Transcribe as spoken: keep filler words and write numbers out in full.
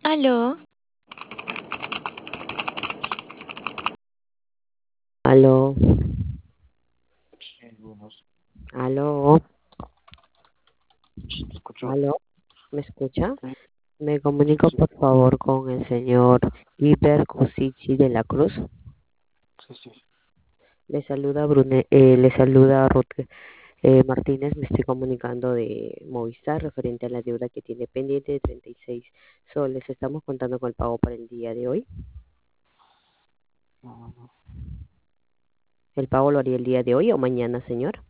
Aló, Aló, aló, Escucho. aló, ¿me escucha? Sí, Me comunico sí, por favor con el señor Iber Cusichi de la Cruz. sí, sí. Le saluda Brune, eh, le saluda Ruth eh, Martínez, me estoy comunicando de Movistar referente a la deuda que tiene pendiente de treinta y seis soles. Estamos contando con el pago para el día de hoy. No, no, no. ¿El pago lo haría el día de hoy o mañana, señor?